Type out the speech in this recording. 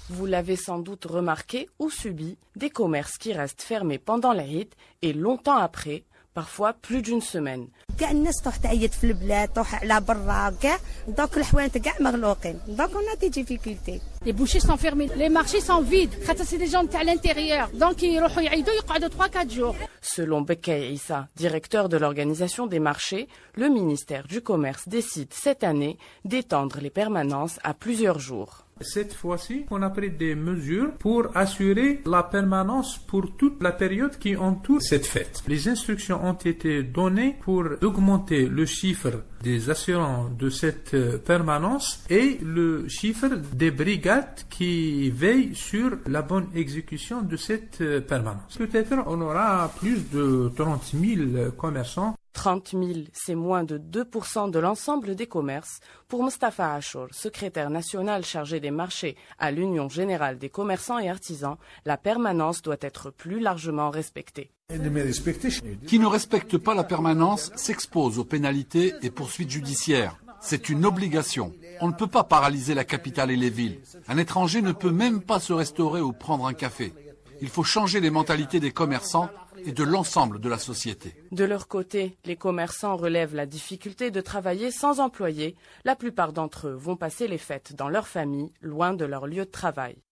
Vous l'avez sans doute remarqué ou subi, des commerces qui restent fermés pendant l'Aïd et longtemps après, parfois plus d'une semaine. Les bouchers sont fermés, les marchés sont vides. C'est des gens à l'intérieur, donc ils vont 3-4 jours. Selon Bekkay Issa, directeur de l'organisation des marchés, le ministère du Commerce décide cette année d'étendre les permanences à plusieurs jours. Cette fois-ci, on a pris des mesures pour assurer la permanence pour toute la période qui entoure cette fête. Les instructions ont été données pour augmenter le chiffre des assurants de cette permanence et le chiffre des brigades qui veillent sur la bonne exécution de cette permanence. Peut-être on aura plus de 30 000 commerçants. 30 000, c'est moins de 2% de l'ensemble des commerces. Pour Mustafa Achour, secrétaire national chargé des marchés à l'Union générale des commerçants et artisans, la permanence doit être plus largement respectée. Qui ne respecte pas la permanence s'expose aux pénalités et poursuites judiciaires. C'est une obligation. On ne peut pas paralyser la capitale et les villes. Un étranger ne peut même pas se restaurer ou prendre un café. Il faut changer les mentalités des commerçants et de l'ensemble de la société. De leur côté, les commerçants relèvent la difficulté de travailler sans employés. La plupart d'entre eux vont passer les fêtes dans leur famille, loin de leur lieu de travail.